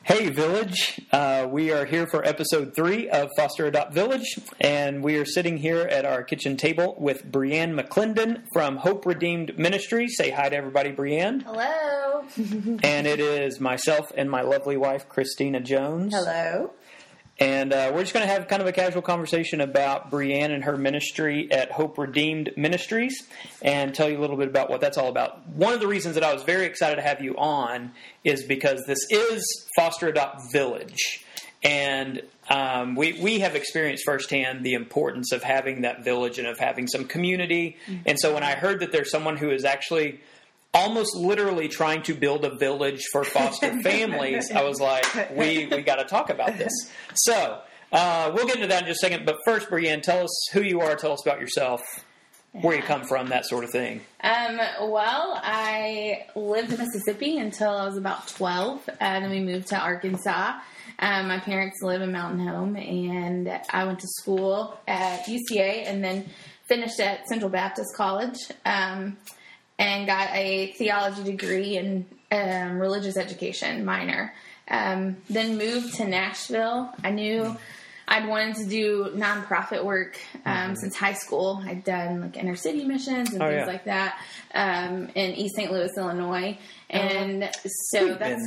Hey, Village. We are here for episode 3 of Foster Adopt Village, and we are sitting here at our kitchen table with Brianne McClendon from Hope Redeemed Ministry. Say hi to everybody, Brianne. Hello. And it is myself and my lovely wife, Christina Jones. Hello. And we're just going to have kind of a casual conversation about Brianne and her ministry at Hope Redeemed Ministries and tell you a little bit about what that's all about. One of the reasons that I was very excited to have you on is because this is Foster Adopt Village. And we have experienced firsthand the importance of having that village and of having some community. Mm-hmm. And so when I heard that there's someone who is actually almost literally trying to build a village for foster families, I was like, we got to talk about this. So we'll get into that in just a second. But first, Brianne, tell us who you are. Tell us about yourself, where you come from, that sort of thing. Well, I lived in Mississippi until I was about 12. And then we moved to Arkansas. My parents live in Mountain Home. And I went to school at UCA and then finished at Central Baptist College. And got a theology degree in religious education minor. Then moved to Nashville. I knew I'd wanted to do nonprofit work since high school. I'd done like inner city missions and things like that in East St. Louis, Illinois. And so that's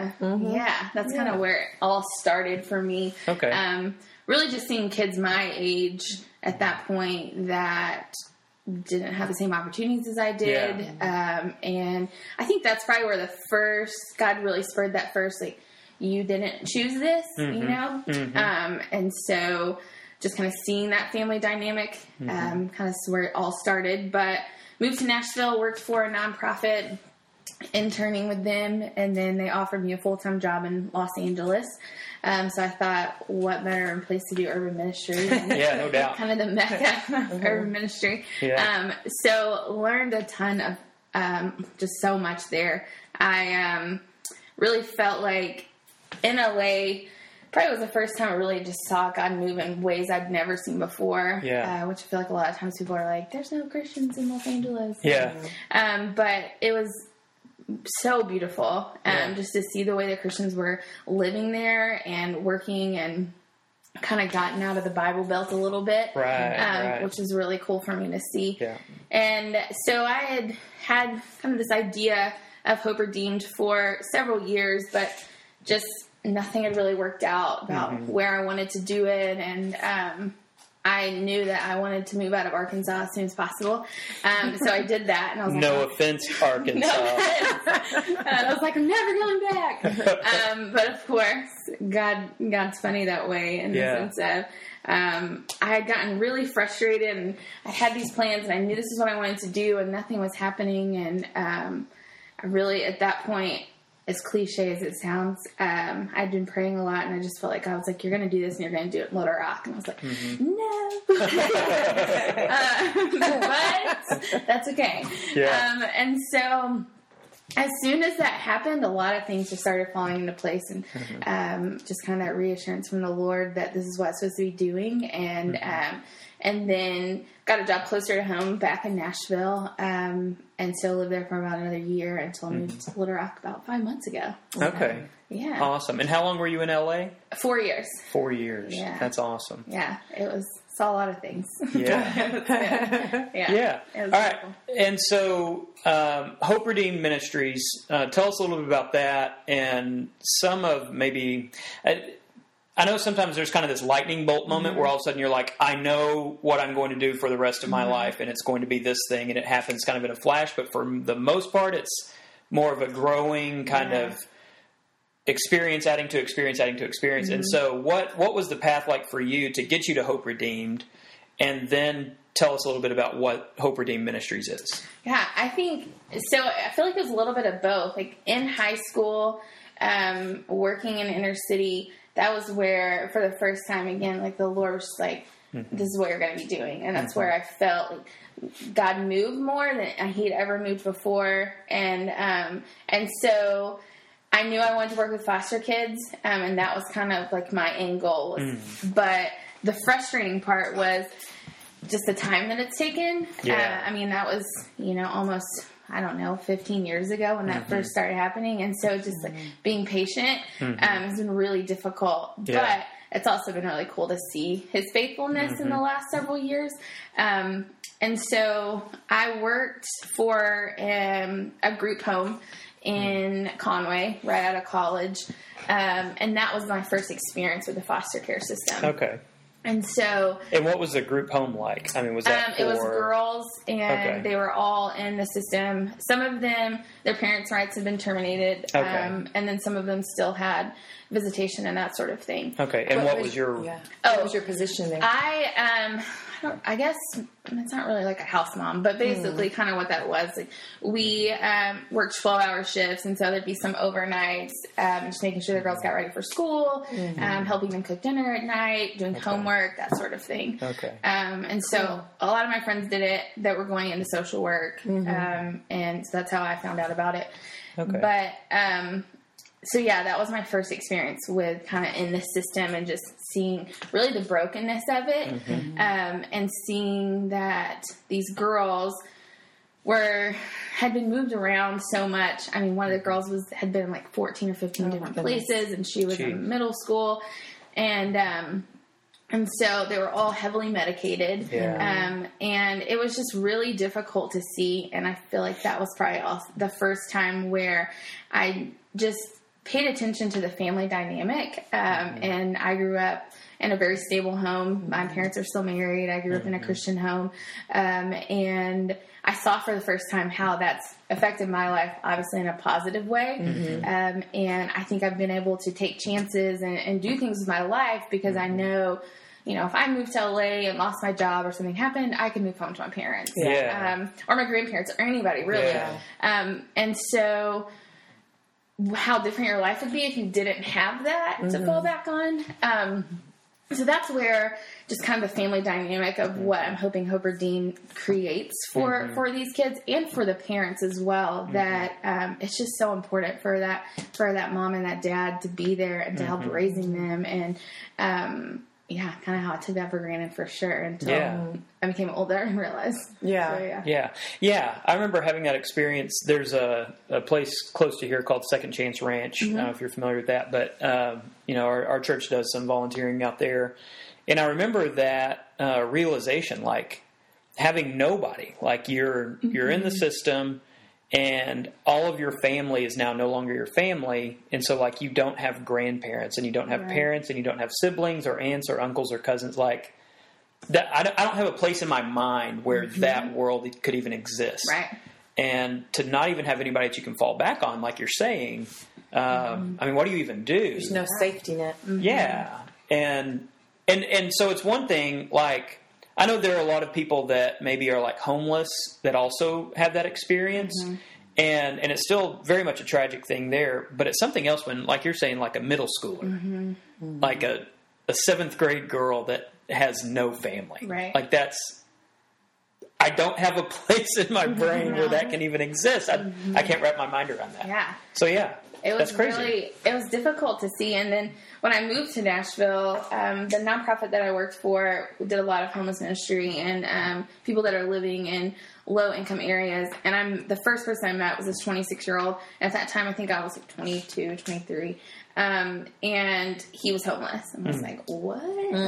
kind of where it all started for me. Okay. Really just seeing kids my age at that point that didn't have the same opportunities as I did. Yeah. And I think that's probably where God really spurred that first, like, you didn't choose this, you know? Mm-hmm. And so just kind of seeing that family dynamic, kind of where it all started. But moved to Nashville, worked for a nonprofit, interning with them, and then they offered me a full-time job in Los Angeles. So I thought, what better place to do urban ministry? Yeah, no doubt. Kind of the mecca of urban ministry. Yeah. So learned a ton of just so much there. I really felt like in LA, probably was the first time I really just saw God move in ways I'd never seen before. Yeah. Which I feel like a lot of times people are like, there's no Christians in Los Angeles. Yeah. But it was so beautiful, just to see the way that Christians were living there and working and kind of gotten out of the Bible Belt a little bit, which is really cool for me to see. Yeah. And so I had kind of this idea of Hope Redeemed for several years, but just nothing had really worked out about where I wanted to do it. And I knew that I wanted to move out of Arkansas as soon as possible. So I did that. And I was like, no offense, Arkansas. No offense. And I was like, I'm never going back. But of course, God's funny that way in the sense of I had gotten really frustrated and I had these plans and I knew this is what I wanted to do and nothing was happening. And I really, at that point, as cliche as it sounds, I'd been praying a lot, and I just felt like I was like, "You're going to do this, and you're going to do it in Little Rock." And I was like, "No," but that's okay. Yeah. And so, as soon as that happened, a lot of things just started falling into place, and just kind of that reassurance from the Lord that this is what I'm supposed to be doing, and then got a job closer to home back in Nashville, and still lived there for about another year until I moved to Little Rock about 5 months ago. Okay. Yeah. Awesome. And how long were you in LA? 4 years. 4 years. Yeah. That's awesome. Yeah. Saw a lot of things. Yeah. Yeah. All right. And so, Hope Redeemed Ministries, tell us a little bit about that and some of maybe... I know sometimes there's kind of this lightning bolt moment where all of a sudden you're like, I know what I'm going to do for the rest of my life, and it's going to be this thing, and it happens kind of in a flash. But for the most part, it's more of a growing kind of experience, adding to experience. And so what was the path like for you to get you to Hope Redeemed? And then tell us a little bit about what Hope Redeemed Ministries is. Yeah, I feel like there's a little bit of both. Like in high school, working in inner city, that was where, for the first time, again, like the Lord was just like, this is what you're going to be doing. And that's where I felt like God moved more than He'd ever moved before. And so I knew I wanted to work with foster kids. And that was kind of like my end goal. But the frustrating part was just the time that it's taken. Yeah. I mean, that was, almost I don't know, 15 years ago when that first started happening. And so just like, being patient has been really difficult. Yeah. But it's also been really cool to see his faithfulness in the last several years. And so I worked for a group home in Conway right out of college. And that was my first experience with the foster care system. Okay. And so... And what was the group home like? I mean, was that It was girls, and they were all in the system. Some of them, their parents' rights had been termited, and then some of them still had visitation and that sort of thing. Okay, and what was your... What was your position there? I guess it's not really like a house mom, but basically kind of what that was. Like, we worked 12-hour shifts, and so there'd be some overnights, just making sure the girls got ready for school, helping them cook dinner at night, doing homework, that sort of thing. Okay. And so a lot of my friends did it that were going into social work, and so that's how I found out about it. Okay. But so yeah, that was my first experience with kind of in the system and just seeing really the brokenness of it, and seeing that these girls had been moved around so much. I mean, one of the girls had been in like 14 or 15 different places, and she was in middle school, and so they were all heavily medicated, and it was just really difficult to see. And I feel like that was probably also the first time where I just paid attention to the family dynamic. And I grew up in a very stable home. My parents are still married. I grew up in a Christian home. And I saw for the first time how that's affected my life, obviously in a positive way. And I think I've been able to take chances and do things with my life because I know, you know, if I moved to LA and lost my job or something happened, I can move home to my parents. Or my grandparents or anybody, really. And so how different your life would be if you didn't have that to fall back on. So that's where just kind of the family dynamic of what I'm hoping Hope Redeemed creates for these kids and for the parents as well. That it's just so important for that mom and that dad to be there and to help raising them. And kind of how I took that for granted for sure until I became older and realized. Yeah. I remember having that experience. There's a place close to here called Second Chance Ranch. I don't know if you're familiar with that, but our church does some volunteering out there, and I remember that realization, like having nobody, like you're in the system. And all of your family is now no longer your family. And so, like, you don't have grandparents and you don't have parents and you don't have siblings or aunts or uncles or cousins. Like, that, I don't have a place in my mind where that world could even exist. Right. And to not even have anybody that you can fall back on, like you're saying, I mean, what do you even do? There's no safety net. Yeah. And so it's one thing, like, I know there are a lot of people that maybe are like homeless that also have that experience. And it's still very much a tragic thing there, but it's something else when, like you're saying, like a middle schooler, like a 7th grade girl that has no family. Right. Like I don't have a place in my brain where that can even exist. I can't wrap my mind around that. Yeah. So it was that's crazy. It was difficult to see. And then when I moved to Nashville, the nonprofit that I worked for did a lot of homeless ministry and people that are living in low-income areas. And the first person I met was this 26-year-old. At that time, I think I was like 22, 23. And he was homeless. And I was like, what?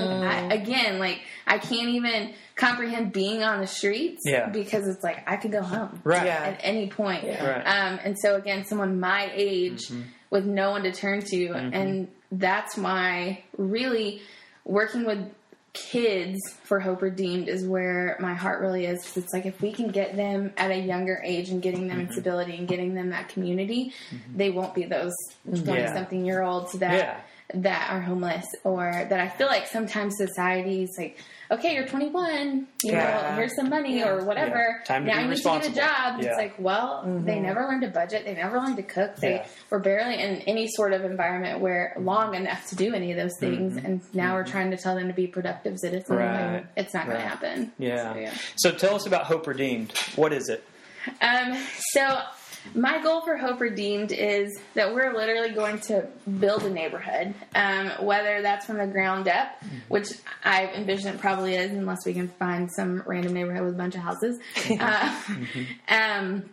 I can't even comprehend being on the streets because it's like I could go home at any point. And so, again, someone my age with no one to turn to. And that's why really working with kids for Hope Redeemed is where my heart really is. Because it's like if we can get them at a younger age and getting them in stability and getting them that community, they won't be those 20-something-year-olds that are homeless, or that I feel like sometimes society's like, okay, you're 21, you know, here's some money or whatever. Time to now be you need to get a job. It's like, well, they never learned to budget. They never learned to cook. They were barely in any sort of environment where long enough to do any of those things. And now we're trying to tell them to be productive citizens. Like, it's not going to happen. So tell us about Hope Redeemed. What is it? So my goal for Hope Redeemed is that we're literally going to build a neighborhood, whether that's from the ground up, which I envision it probably is, unless we can find some random neighborhood with a bunch of houses.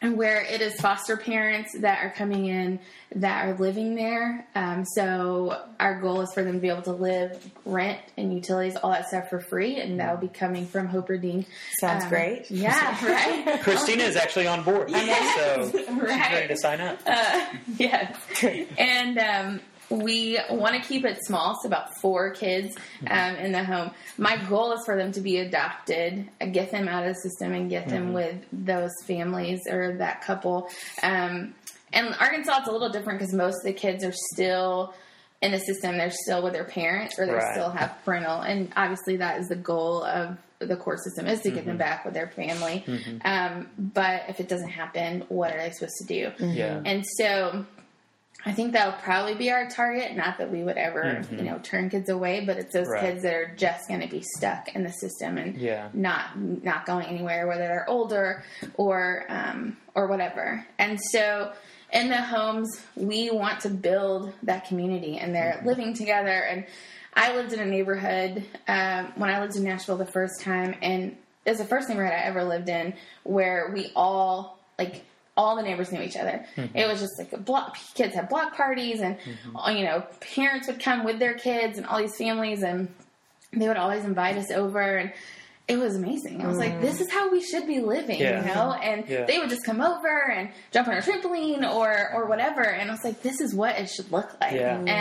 and where it is foster parents that are coming in that are living there. So our goal is for them to be able to live, rent, and utilities, all that stuff for free, and that will be coming from Hope Redeemed. Sounds great. Yeah, right? Christina is actually on board, so she's ready to sign up. Yes. And we want to keep it small, so about 4 kids in the home. My goal is for them to be adopted, get them out of the system, and get them with those families or that couple. And Arkansas, it's a little different because most of the kids are still in the system. They're still with their parents, or they still have parental. And obviously that is the goal of the court system, is to get them back with their family. But if it doesn't happen, what are they supposed to do? And so I think that'll probably be our target. Not that we would ever, turn kids away, but it's those kids that are just going to be stuck in the system and not going anywhere, whether they're older or whatever. And so in the homes, we want to build that community, and they're living together. And I lived in a neighborhood when I lived in Nashville the first time, and it was the first neighborhood I ever lived in where we all the neighbors knew each other. It was just like kids had block parties, and parents would come with their kids, and all these families, and they would always invite us over, and it was amazing. I was like, this is how we should be living, and they would just come over and jump on a trampoline or whatever, and I was like, this is what it should look like.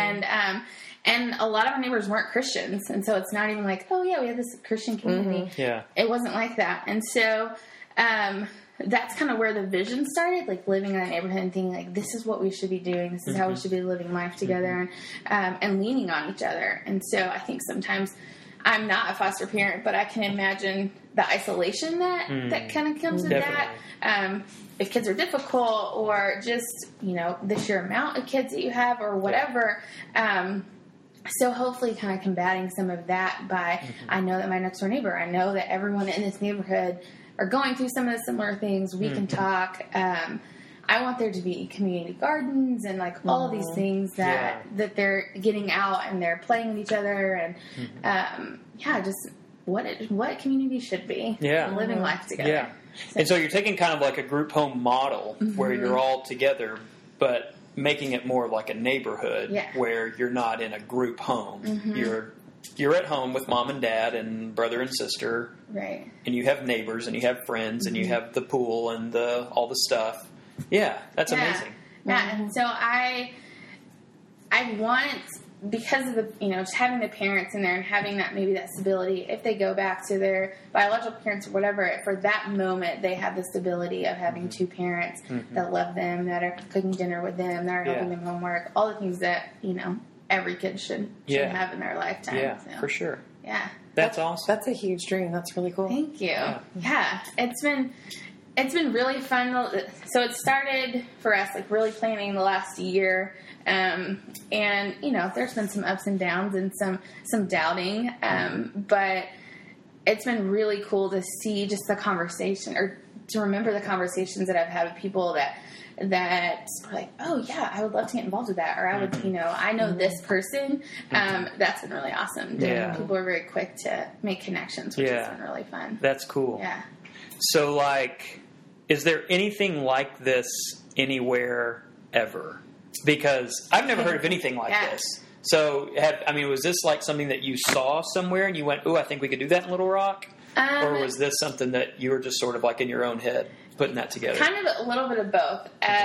And a lot of our neighbors weren't Christians, and so it's not even like, oh yeah, we have this Christian community. It wasn't like that. And so that's kind of where the vision started, like living in that neighborhood and thinking like, this is what we should be doing. This is how we should be living life together, and leaning on each other. And so I think sometimes I'm not a foster parent, but I can imagine the isolation that kind of comes with that. If kids are difficult, or just, the sheer amount of kids that you have, or whatever. So hopefully kind of combating some of that by, I know that my next door neighbor, I know that everyone in this neighborhood are going through some of the similar things. We can talk. I want there to be community gardens and like all of these things that they're getting out and they're playing with each other, and just what community should be. Living life together. And so you're taking kind of like a group home model where you're all together, but making it more like a neighborhood where you're not in a group home. You're at home with mom and dad and brother and sister. Right. And you have neighbors and you have friends and you have the pool and all the stuff. Yeah, that's amazing. Yeah, and so I want, because of the, just having the parents in there and having that, maybe that stability, if they go back to their biological parents or whatever, for that moment, they have the stability of having 2 parents that love them, that are cooking dinner with them, that are helping them homework, all the things that, every kid should have in their lifetime. Yeah, so, for sure. Yeah. That's awesome. That's a huge dream. That's really cool. Thank you. Yeah. It's been really fun. So it started for us, like really planning the last year. And, there's been some ups and downs and some doubting. But it's been really cool to see just the conversation, or to remember the conversations that I've had with people that are like, oh yeah, I would love to get involved with that. Or I would, I know this person. That's been really awesome. People are very quick to make connections, which has been really fun. That's cool. Yeah. So is there anything like this anywhere ever? Because I've never heard of anything like this. So, was this like something that you saw somewhere and you went, "Ooh, I think we could do that in Little Rock," or was this something that you were just sort of like in your own head putting that together? Kind of a little bit of both.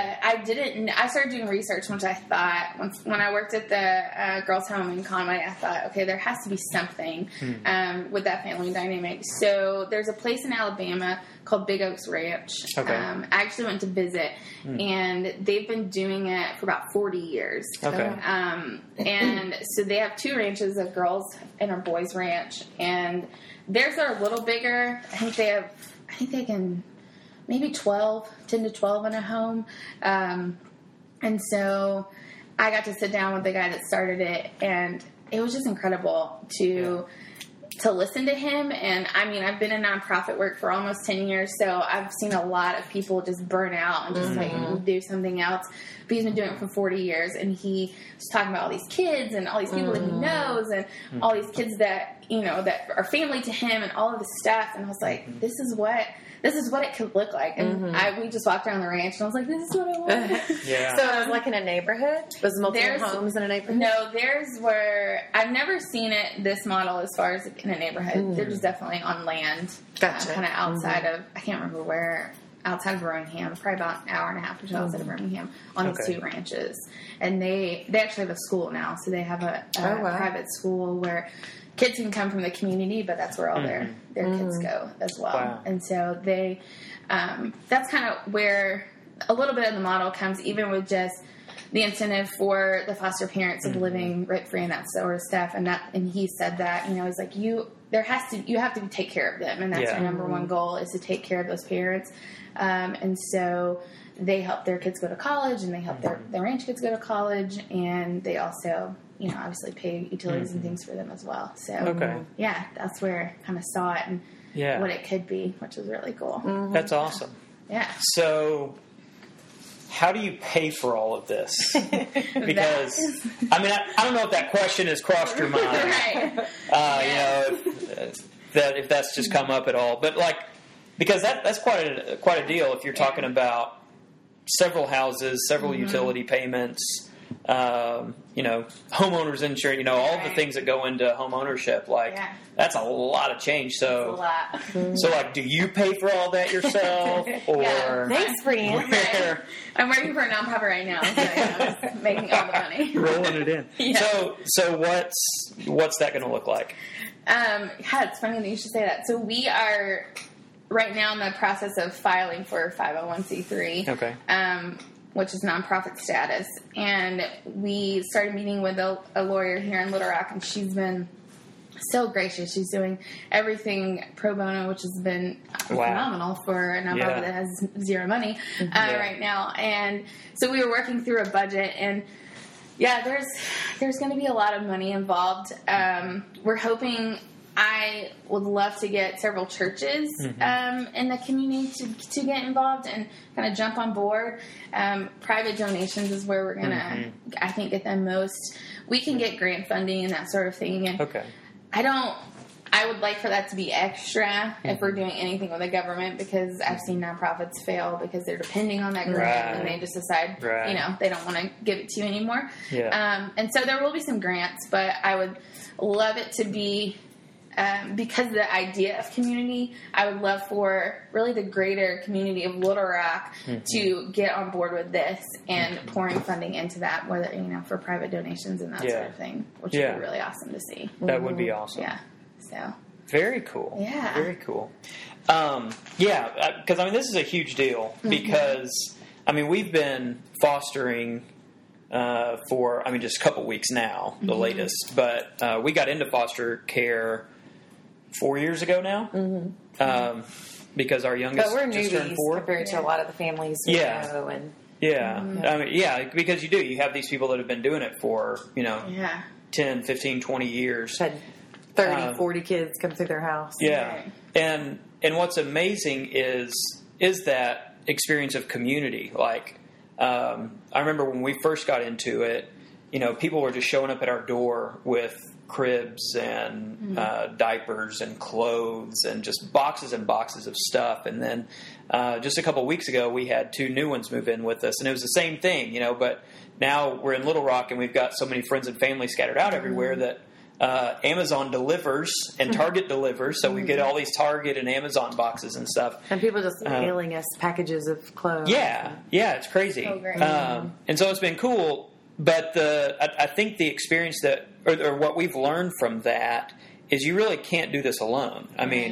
I started doing research, which I thought when I worked at the girls' home in Conway, I thought, okay, there has to be something with that family dynamic. So there's a place in Alabama called Big Oaks Ranch. Okay. I actually went to visit, and they've been doing it for about 40 years. Okay. And so they have 2 ranches, a girls and a boys ranch, and theirs are a little bigger. I think they can maybe 10 to 12 in a home. And so I got to sit down with the guy that started it, and it was just incredible to listen to him. And I've been in nonprofit work for almost 10 years, so I've seen a lot of people just burn out and just like do something else. but he's been doing it for 40 years, and he was talking about all these kids and all these people that he knows and all these kids that, that are family to him and all of this stuff. And I was like, this is what it could look like. And we just walked around the ranch, and I was like, this is what I want. Yeah. So it was like in a neighborhood? Was multiple homes in a neighborhood? No, theirs were, I've never seen it, this model, as far as in a neighborhood. They're just definitely on land. Gotcha. Kind of outside of, I can't remember where, outside of Birmingham, probably about an hour and a half or so outside of Birmingham, on these 2 ranches. And they actually have a school now, so they have a private school where kids can come from the community, but that's where all their kids go as well. Wow. And so they, that's kind of where a little bit of the model comes, even with just the incentive for the foster parents of living rent free and that sort of stuff. And he said that, he's like, you have to take care of them, and that's your number one goal, is to take care of those parents. And so they help their kids go to college, and they help their ranch kids go to college, and they also, obviously pay utilities and things for them as well. So, yeah, that's where I kind of saw it and what it could be, which was really cool. That's awesome. Yeah. So, how do you pay for all of this? Because, I don't know if that question has crossed your mind. Right. If that's just come up at all. But, because that's quite a deal if you're talking about several houses, several utility payments, homeowners insurance, all the things that go into home ownership. That's a lot of change. So, a lot. So, do you pay for all that yourself? Or Thanks, Brianne. Right. I'm working for a nonprofit right now, so I'm just making all the money. Rolling it in. Yeah. So what's that going to look like? It's funny that you should say that. So we are right now in the process of filing for 501c3. Okay. Which is nonprofit status. And we started meeting with a lawyer here in Little Rock, and she's been so gracious. She's doing everything pro bono, which has been phenomenal for a nonprofit that has zero money right now. And so we were working through a budget, and there's going to be a lot of money involved. We're hoping, I would love to get several churches in the community to get involved and kind of jump on board. Private donations is where we're going to, I think, get them most. We can get grant funding and that sort of thing. And I would like for that to be extra if we're doing anything with the government, because I've seen nonprofits fail because they're depending on that grant and they just decide, they don't want to give it to you anymore. Yeah. And so there will be some grants, but I would love it to be, because of the idea of community, I would love for really the greater community of Little Rock to get on board with this and pouring funding into that, whether, for private donations and that sort of thing, which would be really awesome to see. That would be awesome. Yeah. So. Very cool. Yeah. Very cool. Because, this is a huge deal because, we've been fostering for, just a couple weeks now, the latest, but we got into foster care 4 years ago now, because our youngest just turned 4. Compared to a lot of the families we know. And because you have these people that have been doing it for 10, 15, 20 years. Had 30, 40 kids come through their house. Yeah, and what's amazing is that experience of community. I remember when we first got into it, people were just showing up at our door with cribs and diapers and clothes and just boxes and boxes of stuff. And then just a couple of weeks ago, we had 2 new ones move in with us, and it was the same thing, but now we're in Little Rock and we've got so many friends and family scattered out everywhere that Amazon delivers and Target delivers, so we get all these Target and Amazon boxes and stuff. And people just mailing us packages of clothes. Yeah, it's crazy. So great. And so it's been cool, but I think the experience that, or what we've learned from that, is you really can't do this alone.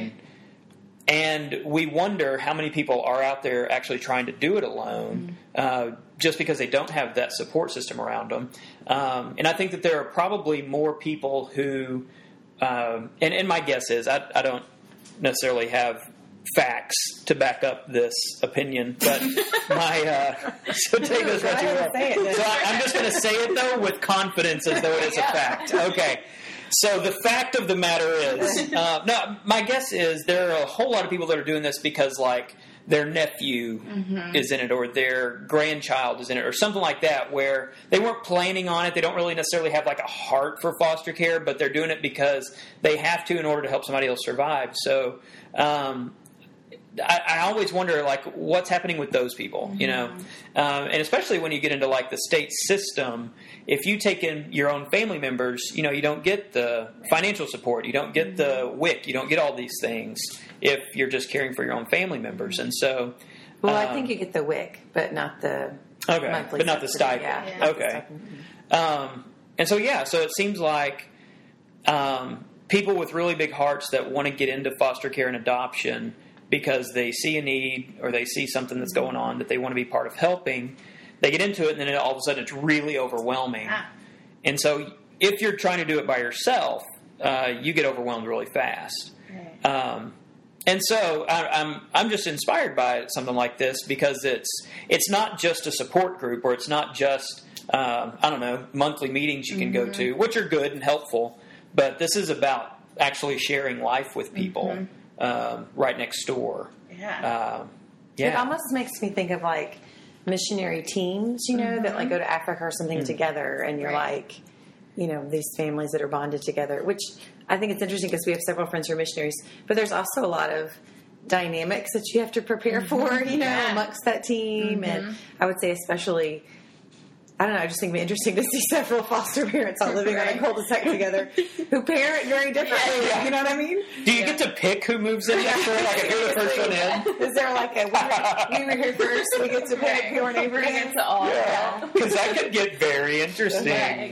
And we wonder how many people are out there actually trying to do it alone, just because they don't have that support system around them. And I think that there are probably more people who, and my guess is, I don't necessarily have facts to back up this opinion, but so take this what you will. So I'm just going to say it, though, with confidence as though it is a fact. Okay. So the fact of the matter is, my guess is there are a whole lot of people that are doing this because, their nephew is in it, or their grandchild is in it, or something like that, where they weren't planning on it. They don't really necessarily have like a heart for foster care, but they're doing it because they have to in order to help somebody else survive. So I always wonder, like, what's happening with those people, you know? And especially when you get into, like, the state system, if you take in your own family members, you know, you don't get the financial support, you don't get the WIC, you don't get all these things if you're just caring for your own family members. And so... Well, I think you get the WIC, but not the monthly but not the stipend. Yeah. Okay. And so, so it seems like people with really big hearts that want to get into foster care and adoption because they see a need or they see something that's going on that they want to be part of helping, they get into it, and then all of a sudden it's really overwhelming. And so if you're trying to do it by yourself, you get overwhelmed really fast. And so I'm just inspired by something like this because it's not just a support group, or it's not just monthly meetings you can go to, which are good and helpful, but this is about actually sharing life with people right next door. It almost makes me think of like missionary teams, you know, that like go to Africa or something together, and you're like, you know, these families that are bonded together, which I think it's interesting because we have several friends who are missionaries, but there's also a lot of dynamics that you have to prepare for, you know, amongst that team. And I would say especially, I don't know, I just think it'd be interesting to see several foster parents all living on a cul-de-sac together who parent very differently. You know what I mean? Do you get to pick who moves in next door? Like, if you're the first one in? Is there like we were here first, we get to pick who our neighbor is? Because that could get very interesting.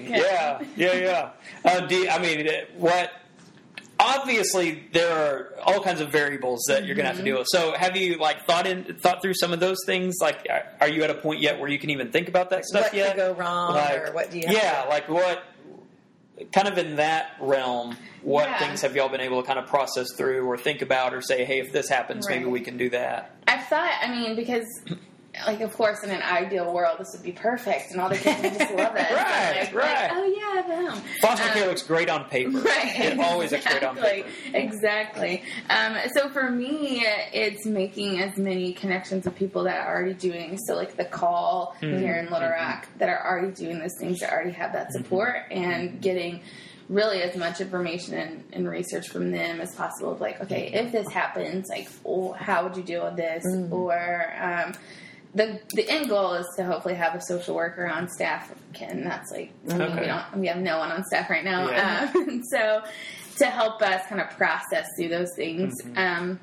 Obviously, there are all kinds of variables that you're going to have to deal with. So, have you thought through some of those things? Like, are you at a point yet where you can even think about that stuff what yet? What could go wrong, or what do you? What kind of in that realm? What things have y'all been able to kind of process through, or think about, or say, hey, if this happens, maybe we can do that? I've thought. I mean, because. Like, of course, in an ideal world, this would be perfect, and all the kids would just love it. Like, oh, yeah, them. Foster care looks great on paper. It always looks great on paper. Exactly. So for me, it's making as many connections with people that are already doing, so like the call here in Little Rock, that are already doing those things, that already have that support, and getting really as much information and research from them as possible. Of like, okay, if this happens, like, how would you deal with this? Or... The end goal is to hopefully have a social worker on staff, and that's like, we have no one on staff right now. So to help us kind of process through those things. And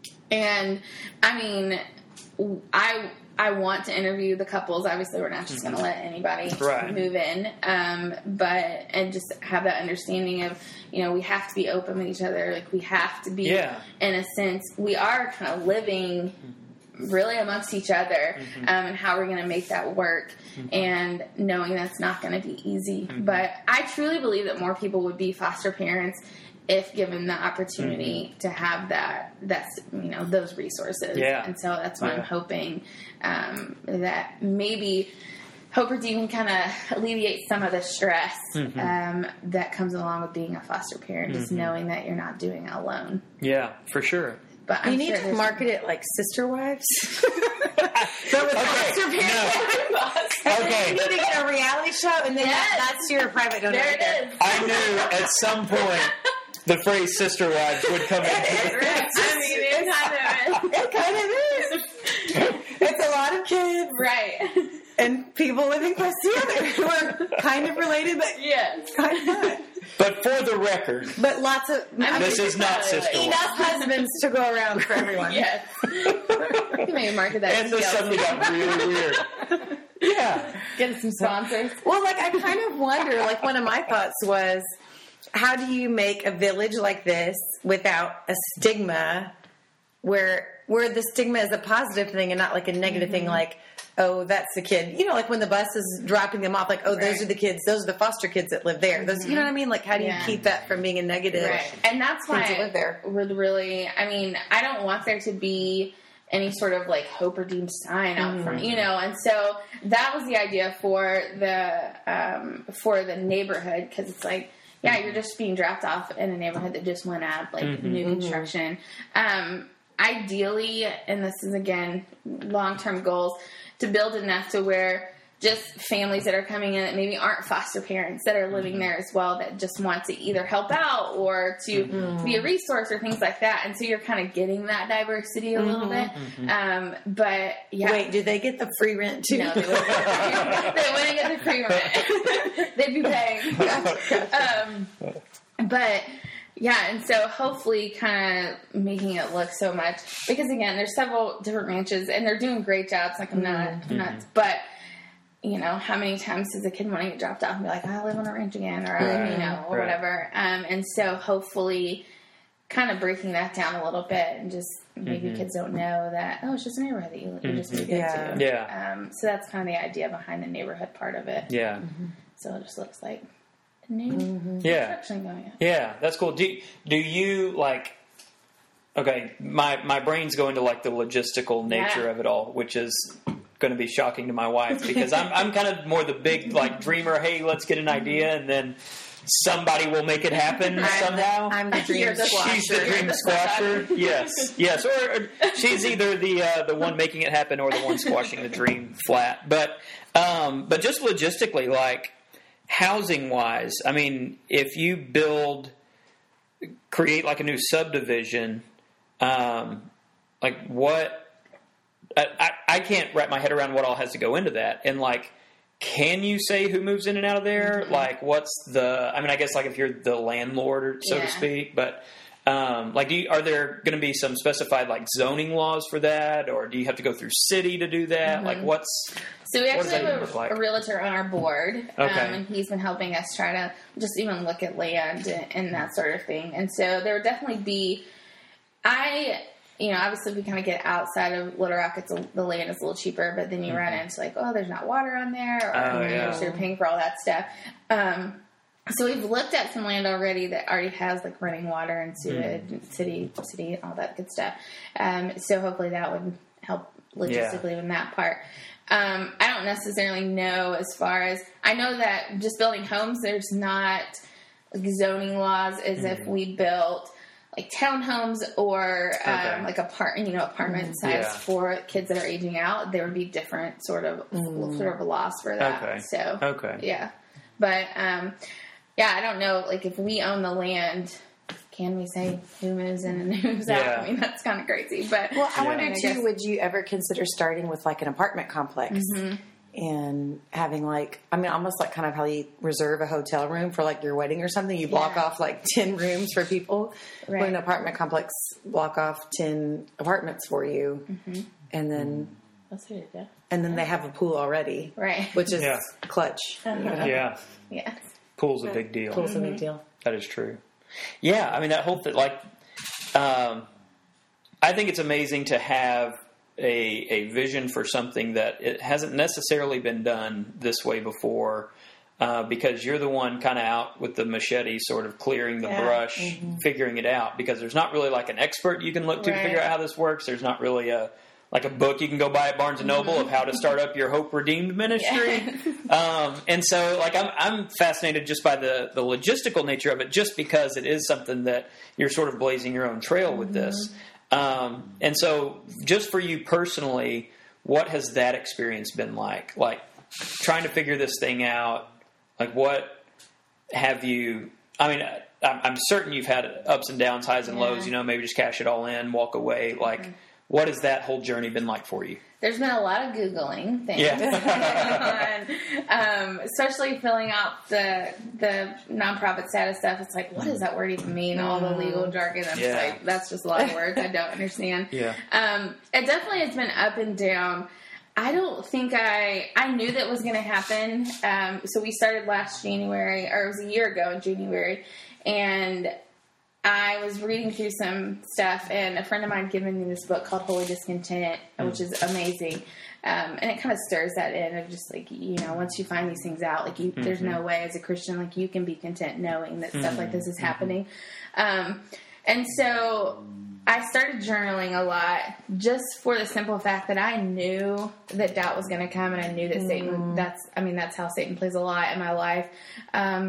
I mean, I want to interview the couples. Obviously, we're not just going to let anybody move in, and just have that understanding of, you know, we have to be open with each other. Like, we have to be, in a sense, we are kind of living really amongst each other, and how we're going to make that work, and knowing that's not going to be easy. But I truly believe that more people would be foster parents if given the opportunity to have that's, you know, those resources. And so that's why I'm hoping that maybe Hope Redeemed can kind of alleviate some of the stress that comes along with being a foster parent, just knowing that you're not doing it alone. Yeah, for sure. But you need to market it like Sister Wives. But with foster parents. You need to get a reality show, and then that's your private donation. There it is. I knew at some point the phrase Sister Wives would come into it. It kind of is. It's a lot of kids. Right. And people living close together who are kind of related, but kind of not. But for the record, but lots of this is not Sister Wives. Enough husbands to go around for everyone. Yes. You can maybe market that. And this suddenly got really weird. Get some sponsors. Well, like, I kind of wonder, like, one of my thoughts was, how do you make a village like this without a stigma where the stigma is a positive thing and not like a negative thing, like, oh, that's the kid. You know, like when the bus is dropping them off, like, oh, those are the kids. Those are the foster kids that live there. Those, you know what I mean? Like, how do you keep that from being a negative? Right. And that's why I would really, I mean, I don't want there to be any sort of like Hope Redeemed sign out front, you know. And so that was the idea for the neighborhood, because it's like, you're just being dropped off in a neighborhood that just went up, like new construction. ideally, and this is again long-term goals, to build enough to where just families that are coming in that maybe aren't foster parents that are living there as well, that just want to either help out or to be a resource or things like that. And so you're kind of getting that diversity a little bit. But yeah. Wait, do they get the free rent too? No, they wouldn't get the free rent. They'd be paying. But yeah, and so hopefully kind of making it look so much, because again, there's several different ranches and they're doing great jobs. Like I'm not, but you know, how many times does a kid want to get dropped off and be like, I live on a ranch again, or, you know, or whatever. And so hopefully kind of breaking that down a little bit and just maybe kids don't know that, oh, it's just a neighborhood that you just moved into. Yeah. So that's kind of the idea behind the neighborhood part of it. Yeah. So it just looks like new construction going on. Yeah, that's cool. Do you like, okay, my brain's going to like the logistical nature of it all, which is going to be shocking to my wife, because I'm kind of more the big like dreamer. Hey, let's get an idea, and then somebody will make it happen somehow. I'm the dream squasher. She's the dream squasher. Yes, or she's either the one making it happen or the one squashing the dream flat. But just logistically, like housing wise, I mean, if you create like a new subdivision, like what. I can't wrap my head around what all has to go into that. And, like, can you say who moves in and out of there? Like, what's I mean, I guess, like, if you're the landlord, or so to speak. But, like, are there going to be some specified, like, zoning laws for that? Or do you have to go through city to do that? Like, So we actually have a realtor on our board. And he's been helping us try to just even look at land and that sort of thing. And so there would definitely be... You know, obviously, if we kind of get outside of Little Rock, the land is a little cheaper, but then you run into like, oh, there's not water on there, or so you're paying for all that stuff. So we've looked at some land already that already has like running water and sewage, and city, all that good stuff. So hopefully that would help logistically in that part. I don't necessarily know as far as, I know that just building homes, there's not like zoning laws as if we built like townhomes or like apartment size for kids that are aging out. There would be different sort of laws for that. So but I don't know, like if we own the land, can we say who moves in and who moves out? I mean, that's kind of crazy. But I wonder too, would you ever consider starting with like an apartment complex? And having like, I mean, almost like kind of how you reserve a hotel room for like your wedding or something. You block off like 10 rooms for people. Right. When an apartment complex block off 10 apartments for you. And then they have a pool already. Right. Which is clutch. Yeah. Pool's a big deal. Pool's a big deal. That is true. Yeah. I mean, I hope that like, I think it's amazing to have a vision for something that it hasn't necessarily been done this way before, because you're the one kind of out with the machete sort of clearing the brush, figuring it out, because there's not really like an expert you can look to figure out how this works. There's not really a book you can go buy at Barnes & Noble of how to start up your Hope Redeemed ministry. And so like I'm fascinated just by the logistical nature of it, just because it is something that you're sort of blazing your own trail with this. And so just for you personally, what has that experience been like? Like trying to figure this thing out, like what have you, I mean, I'm certain you've had ups and downs, highs and lows, you know, maybe just cash it all in, walk away. Like what has that whole journey been like for you? There's been a lot of Googling things, especially filling out the nonprofit status stuff. It's like, what does that word even mean? All the legal jargon. I'm just like, that's just a lot of words I don't understand. It definitely has been up and down. I don't think I knew that was going to happen. So we started last January, or it was a year ago in January, and I was reading through some stuff, and a friend of mine had given me this book called Holy Discontent, which is amazing. And it kind of stirs that in of just like, you know, once you find these things out, like there's no way as a Christian, like you can be content knowing that stuff like this is happening. And so I started journaling a lot just for the simple fact that I knew that doubt was going to come, and I knew that Satan, that's how Satan plays a lot in my life.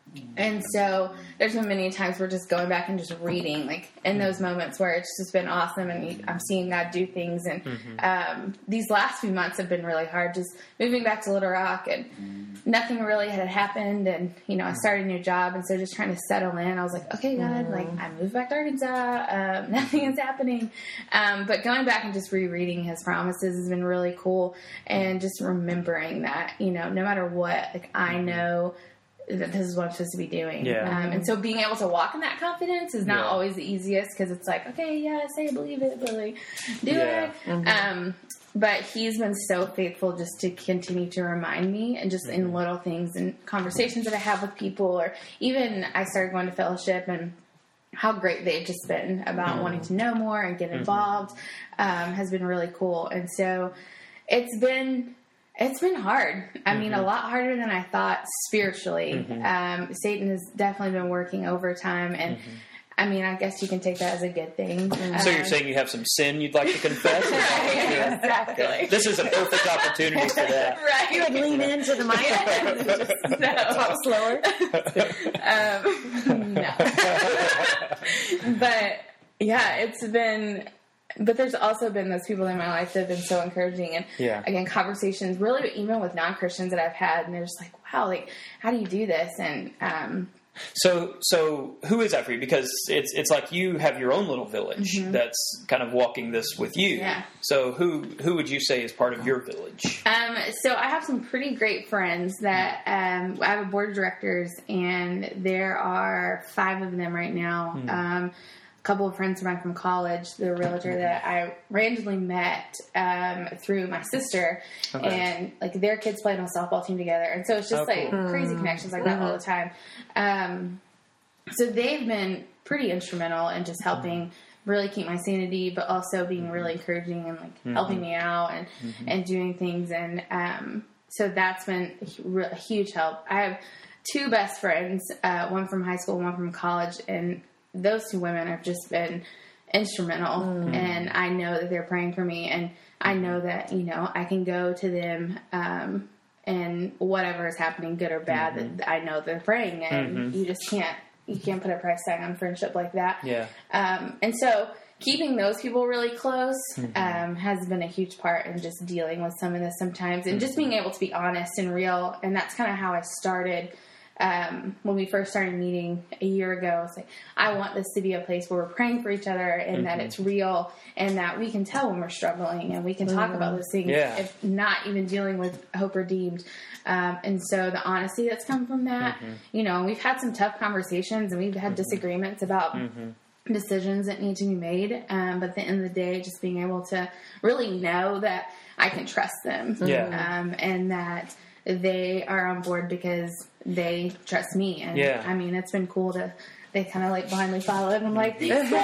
And so there's been many times we're just going back and just reading, like in those moments where it's just been awesome and I'm seeing God do things. And these last few months have been really hard, just moving back to Little Rock and nothing really had happened. And, I started a new job. And so just trying to settle in, I was like, okay, God, like I moved back to Arkansas. Nothing is happening. But going back and just rereading his promises has been really cool. And just remembering that, no matter what, like I know that this is what I'm supposed to be doing. Yeah. And so being able to walk in that confidence is not always the easiest because it's like, okay, yeah, say I believe it, but like, do it. But he's been so faithful just to continue to remind me and just in little things and conversations that I have with people, or even I started going to fellowship and how great they've just been about wanting to know more and get involved has been really cool. And so it's been hard. I mean, a lot harder than I thought spiritually. Satan has definitely been working overtime, and I mean, I guess you can take that as a good thing. So you're saying you have some sin you'd like to confess? Exactly. This is a perfect opportunity for that. Right. You would lean into the mic and just talk slower. No. But yeah, it's been. But there's also been those people in my life that have been so encouraging, and again, conversations really even with non-Christians that I've had, and they're just like, wow, like how do you do this? And so who is that for you? Because it's like you have your own little village that's kind of walking this with you. Yeah. So who would you say is part of your village? So I have some pretty great friends that I have a board of directors, and there are 5 of them right now. Couple of friends of mine from college, the realtor that I randomly met through my sister, and like their kids played on a softball team together, and so it's just like crazy connections like that all the time. So they've been pretty instrumental in just helping really keep my sanity, but also being really encouraging and like helping me out and doing things, and so that's been a huge help. I have 2 best friends, one from high school, one from college, and those 2 women have just been instrumental, and I know that they're praying for me, and I know that, I can go to them, and whatever is happening, good or bad, that I know they're praying, and you just can't put a price tag on friendship like that. Yeah. And so keeping those people really close, has been a huge part in just dealing with some of this sometimes, and just being able to be honest and real. And that's kind of how I started. When we first started meeting a year ago, it's like, I want this to be a place where we're praying for each other, and that it's real, and that we can tell when we're struggling, and we can talk about those things, if not even dealing with Hope Redeemed. And so the honesty that's come from that, we've had some tough conversations, and we've had disagreements about decisions that need to be made. But at the end of the day, just being able to really know that I can trust them, and that they are on board because they trust me. And I mean, it's been cool they kind of like blindly follow it. And I'm like,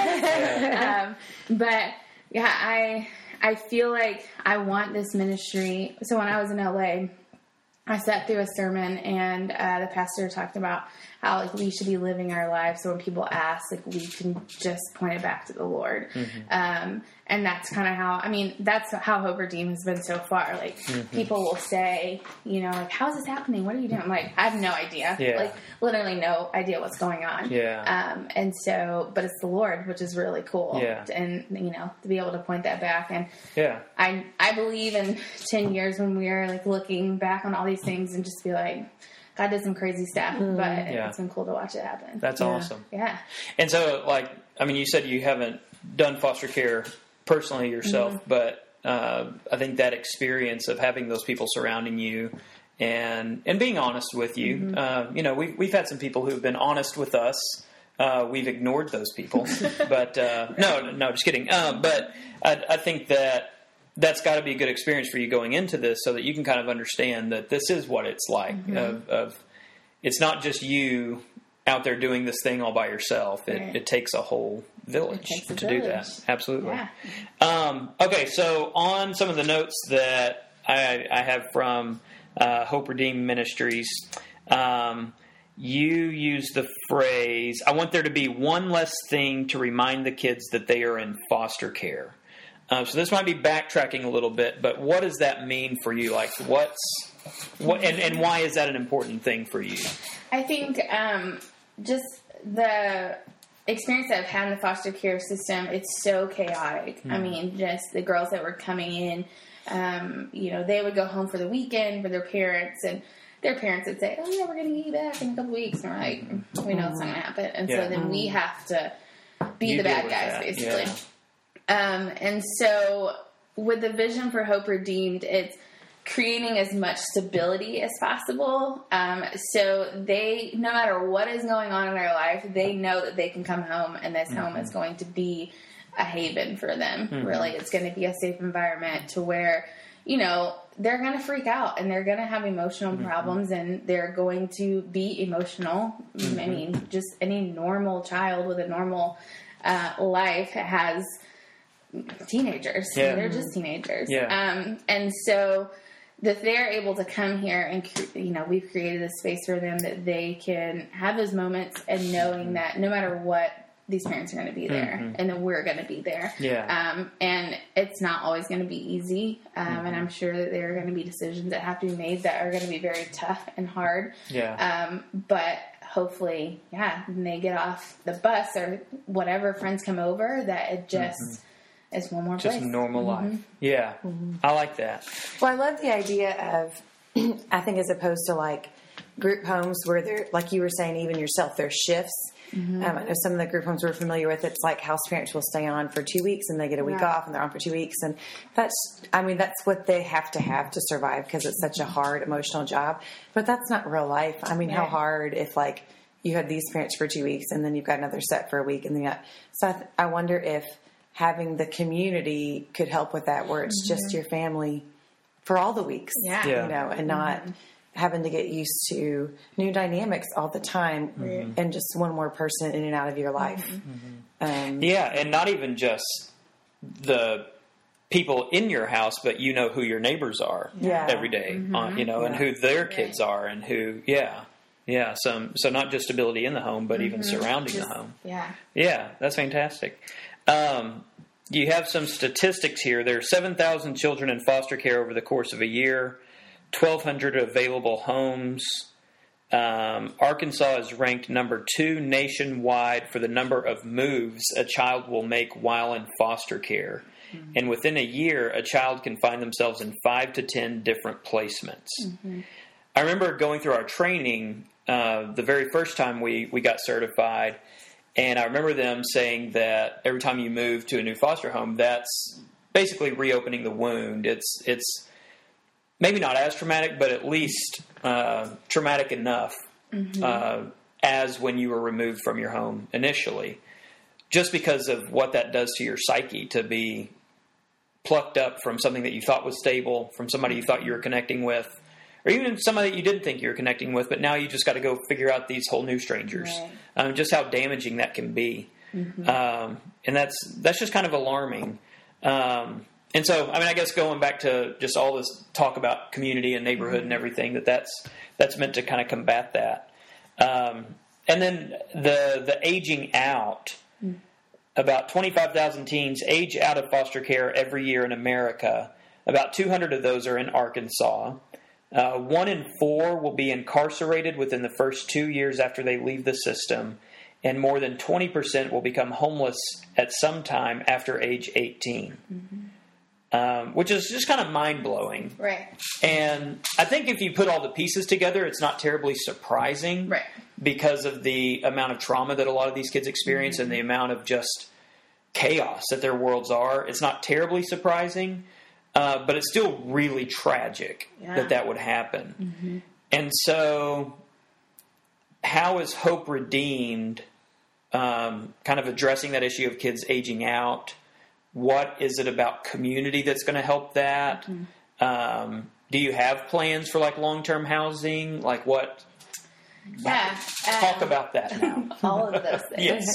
but yeah, I feel like I want this ministry. So when I was in LA, I sat through a sermon, and the pastor talked about how like we should be living our lives so when people ask, like we can just point it back to the Lord. And that's kind of how, I mean, that's how Hope Redeemed has been so far. Like people will say, like, how is this happening? What are you doing? I'm like, I have no idea. Like literally no idea what's going on. And so, but it's the Lord, which is really cool. And, to be able to point that back. And I believe in 10 years when we are like looking back on all these things and just be like, God did some crazy stuff, but it's been cool to watch it happen. That's awesome. Yeah. And so, like, I mean, you said you haven't done foster care personally yourself, but I think that experience of having those people surrounding you and being honest with you, we've had some people who've been honest with us. We've ignored those people, but no, just kidding. But I think that's got to be a good experience for you going into this, so that you can kind of understand that this is what it's like. It's not just you out there doing this thing all by yourself. It takes a whole village to do that. Absolutely. Yeah. Okay, so on some of the notes that I have from Hope Redeemed Ministries, you use the phrase, I want there to be one less thing to remind the kids that they are in foster care. So this might be backtracking a little bit, but what does that mean for you? Like, And why is that an important thing for you? I think just the experience that I've had in the foster care system, it's so chaotic. I mean, just the girls that were coming in, they would go home for the weekend with their parents, and their parents would say, oh, yeah, we're going to get you back in a couple weeks. And we're like, we know it's not going to happen. And so then we have to be the bad guys, basically. Yeah. And so with the vision for Hope Redeemed, it's creating as much stability as possible. So they, no matter what is going on in their life, they know that they can come home, and this home is going to be a haven for them. Really, it's going to be a safe environment to where, they're going to freak out, and they're going to have emotional problems, and they're going to be emotional. I mean, just any normal child with a normal life has teenagers. Yeah. They're just teenagers. Yeah. And so that they're able to come here and, we've created a space for them that they can have those moments, and knowing that no matter what, these parents are going to be there, and then we're going to be there. Yeah. And it's not always going to be easy. And I'm sure that there are going to be decisions that have to be made that are going to be very tough and hard. Yeah. But hopefully, when they get off the bus or whatever, friends come over, that it just is one more place. Just normal life. Yeah. I like that. Well, I love the idea of, I think, as opposed to like group homes where they're, like you were saying, even yourself, there's shifts. I know some of the group homes we're familiar with, it's like house parents will stay on for 2 weeks, and they get a week off, and they're on for 2 weeks. And that's what they have to survive, because it's such a hard emotional job. But that's not real life. I mean, how hard if like you had these parents for 2 weeks, and then you've got another set for a week, and then so I wonder if having the community could help with that, where it's just your family for all the weeks, and not having to get used to new dynamics all the time, and just one more person in and out of your life. And not even just the people in your house, but who your neighbors are every day, and who their kids are, and who, so not just stability in the home, but even surrounding the home. Yeah, that's fantastic. You have some statistics here. There are 7,000 children in foster care over the course of a year. 1,200 available homes. Arkansas is ranked number 2 nationwide for the number of moves a child will make while in foster care. And within a year, a child can find themselves in 5 to 10 different placements. I remember going through our training the very first time we got certified, and I remember them saying that every time you move to a new foster home, that's basically reopening the wound. It's maybe not as traumatic, but at least traumatic enough as when you were removed from your home initially, just because of what that does to your psyche, to be plucked up from something that you thought was stable, from somebody you thought you were connecting with, or even somebody that you didn't think you were connecting with, but now you just got to go figure out these whole new strangers. Just how damaging that can be. And that's just kind of alarming. And so, I mean, I guess going back to just all this talk about community and neighborhood and everything, that's meant to kind of combat that. And then the aging out. About 25,000 teens age out of foster care every year in America. About 200 of those are in Arkansas. 1 in 4 will be incarcerated within the first 2 years after they leave the system. And more than 20% will become homeless at some time after age 18. Which is just kind of mind-blowing. Right. And I think if you put all the pieces together, it's not terribly surprising. Right. Because of the amount of trauma that a lot of these kids experience and the amount of just chaos that their worlds are. It's not terribly surprising, but it's still really tragic that would happen. And so how is Hope Redeemed kind of addressing that issue of kids aging out? What is it about community that's going to help that? Do you have plans for like long-term housing? Like what? Yeah. Talk about that now. All of those things.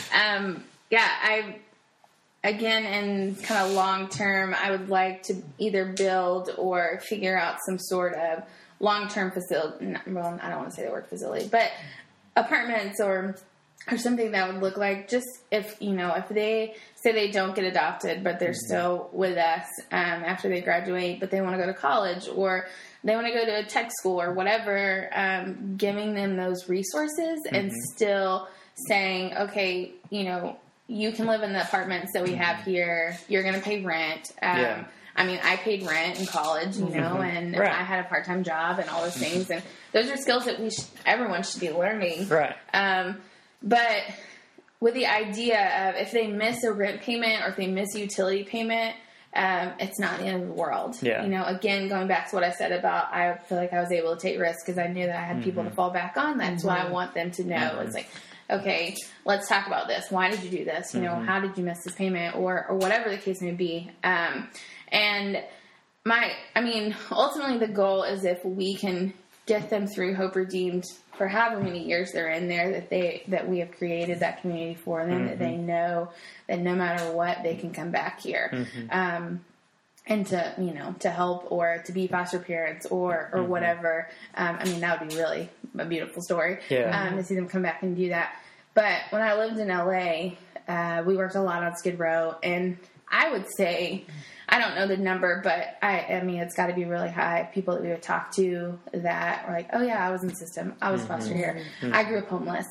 Yes. Again, in kind of long-term, I would like to either build or figure out some sort of long-term facility. Well, I don't want to say the word facility, but apartments or or something that would look like, just if they say they don't get adopted, but they're still with us after they graduate, but they want to go to college or they want to go to a tech school or whatever, giving them those resources and still saying, okay, you can live in the apartments that we have here. You're going to pay rent. I mean, I paid rent in college, and right. I had a part-time job and all those things. And those are skills that everyone should be learning. Right. But with the idea of if they miss a rent payment or if they miss a utility payment, it's not the end of the world. Yeah. Again, going back to what I said about, I feel like I was able to take risks because I knew that I had people to fall back on. That's what I want them to know. It's like, okay, let's talk about this. Why did you do this? How did you miss this payment or whatever the case may be? And ultimately the goal is if we can get them through Hope Redeemed for however many years they're in there, that we have created that community for them, that they know that no matter what, they can come back here. And to help or to be foster parents or whatever. That would be really a beautiful story. To see them come back and do that. But when I lived in LA, we worked a lot on Skid Row, and I would say, I don't know the number, but it's got to be really high. People that we would talk to that were like, oh yeah, I was in the system. I was foster here. I grew up homeless.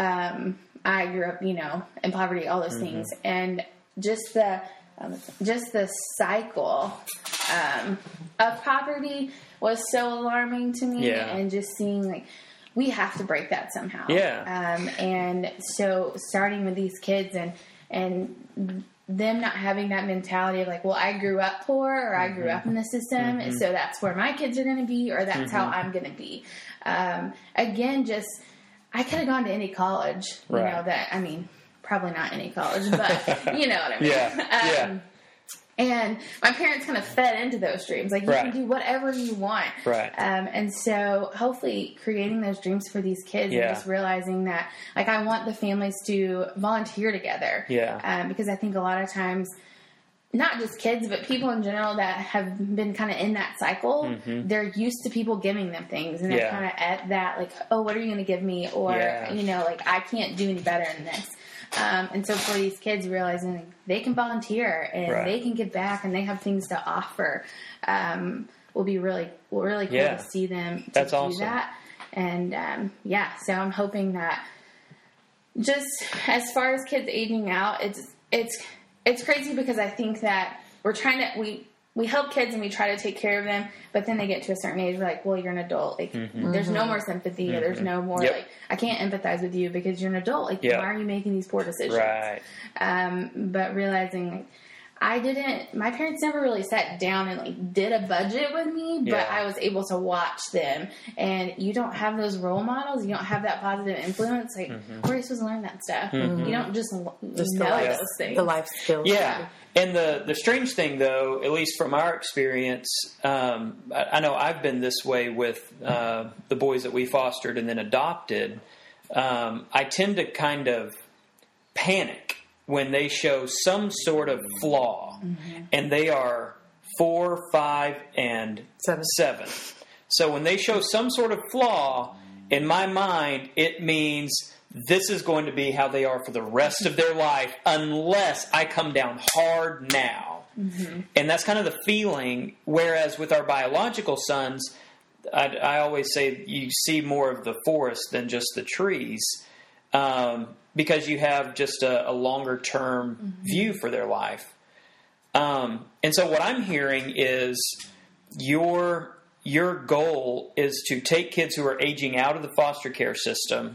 I grew up, in poverty, all those things. And just the cycle of poverty was so alarming to me. And just seeing like, we have to break that somehow. And so starting with these kids and them not having that mentality of like, well, I grew up poor or I grew up in the system, and so that's where my kids are going to be, or that's how I'm going to be. Again, just I could have gone to any college, probably not any college, but you know what I mean. And my parents kind of fed into those dreams. Like, you can do whatever you want. And so hopefully creating those dreams for these kids and just realizing that, like, I want the families to volunteer together. Because I think a lot of times, not just kids, but people in general that have been kind of in that cycle, they're used to people giving them things. And they're kind of at that, like, oh, what are you going to give me? Or, like, I can't do any better than this. And so for these kids, realizing they can volunteer and they can give back and they have things to offer, will be really cool to see them do that. And, so I'm hoping that just as far as kids aging out, it's crazy because I think that we're trying to, we help kids and we try to take care of them, but then they get to a certain age, we're like, well, you're an adult. Like, there's no more sympathy or there's no more, like, I can't empathize with you because you're an adult. Like, why are you making these poor decisions? But realizing, like, my parents never really sat down and, like, did a budget with me, but I was able to watch them. And you don't have those role models. You don't have that positive influence. Like, where are you supposed to learn that stuff? You don't just know those things. The life skills. And the strange thing, though, at least from our experience, I know I've been this way with the boys that we fostered and then adopted. I tend to kind of panic when they show some sort of flaw, and they are 4, 5, and 7. So when they show some sort of flaw, in my mind, it means this is going to be how they are for the rest of their life unless I come down hard now. And that's kind of the feeling, whereas with our biological sons, I always say you see more of the forest than just the trees, because you have just a longer-term view for their life. And so what I'm hearing is your goal is to take kids who are aging out of the foster care system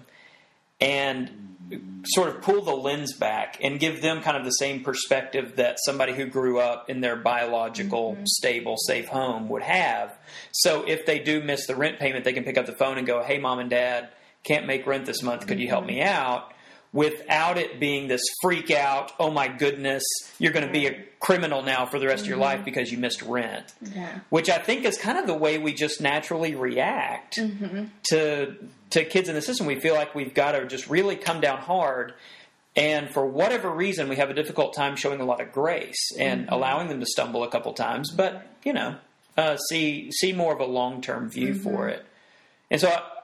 and sort of pull the lens back and give them kind of the same perspective that somebody who grew up in their biological, stable, safe home would have. So if they do miss the rent payment, they can pick up the phone and go, hey, Mom and Dad, can't make rent this month. Could you help me out? Without it being this freak out, oh my goodness, you're going to be a criminal now for the rest of your life because you missed rent. Which I think is kind of the way we just naturally react to kids in the system. We feel like we've got to just really come down hard. And for whatever reason, we have a difficult time showing a lot of grace and allowing them to stumble a couple times. But, see more of a long-term view for it. And so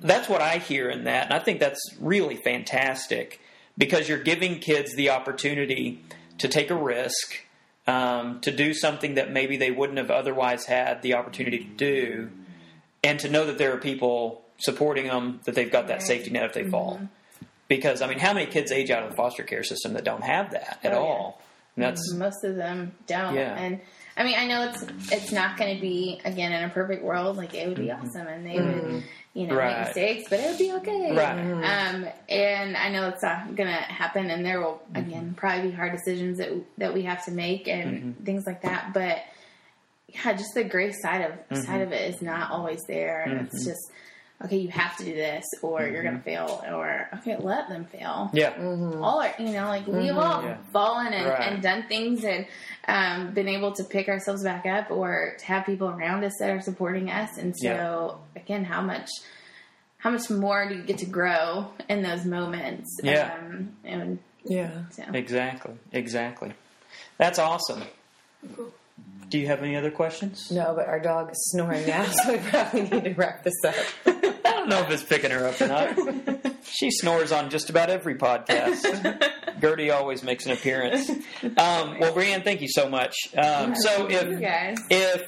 that's what I hear in that, and I think that's really fantastic because you're giving kids the opportunity to take a risk, to do something that maybe they wouldn't have otherwise had the opportunity to do, and to know that there are people supporting them, that they've got that safety net if they fall. Because, I mean, how many kids age out of the foster care system that don't have that at all? And that's most of them don't. Yeah. And I mean, I know it's not going to be, again, in a perfect world, like it would be awesome and they would, make mistakes, but it would be okay. Right. And I know it's not going to happen, and there will, again, probably be hard decisions that we have to make and things like that. But yeah, just the grace side of it is not always there, and it's just, okay, you have to do this, or you're going to fail, or okay, let them fail. Yeah. All are, we've all fallen and done things and been able to pick ourselves back up, or to have people around us that are supporting us. And so, again, how much more do you get to grow in those moments? Yeah. So. Exactly. That's awesome. Do you have any other questions? No, but our dog is snoring now, so we probably need to wrap this up. I don't know if it's picking her up or not. She snores on just about every podcast. Gertie always makes an appearance. Well, Brianne, thank you so much. So if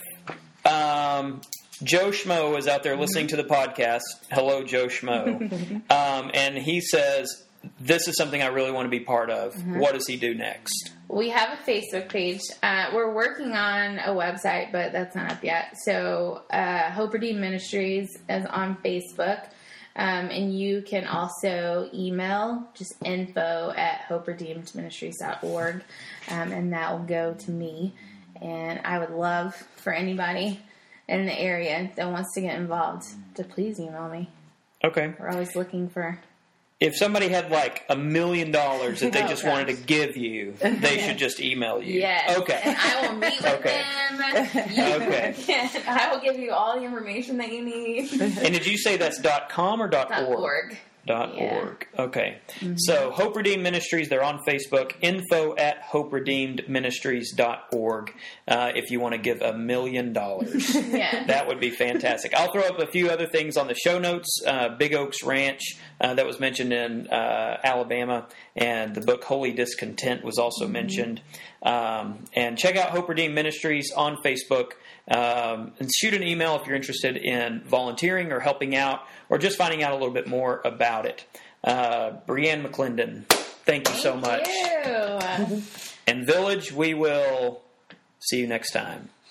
Joe Schmo is out there listening to the podcast, hello, Joe Schmo, and he says, this is something I really want to be part of, what does he do next? We have a Facebook page. We're working on a website, but that's not up yet. So Hope Redeemed Ministries is on Facebook. And you can also email just info@hoperedeemedministries.org. And that will go to me. And I would love for anybody in the area that wants to get involved to please email me. Okay. We're always looking for... If somebody had like $1 million that they just wanted to give you, they should just email you. Yes. Okay. And I will meet with them. Okay. And I will give you all the information that you need. And did you say that's .com or .org? .org. Okay. So Hope Redeemed Ministries, they're on Facebook. info@hoperedeemedministries.org if you want to give $1 million. That would be fantastic. I'll throw up a few other things on the show notes. Big Oaks Ranch that was mentioned in Alabama, and the book Holy Discontent was also mentioned. And check out Hope Redeemed Ministries on Facebook. And shoot an email if you're interested in volunteering or helping out or just finding out a little bit more about it. Brianne McClendon, thank you so much. Thank you. And Village, we will see you next time.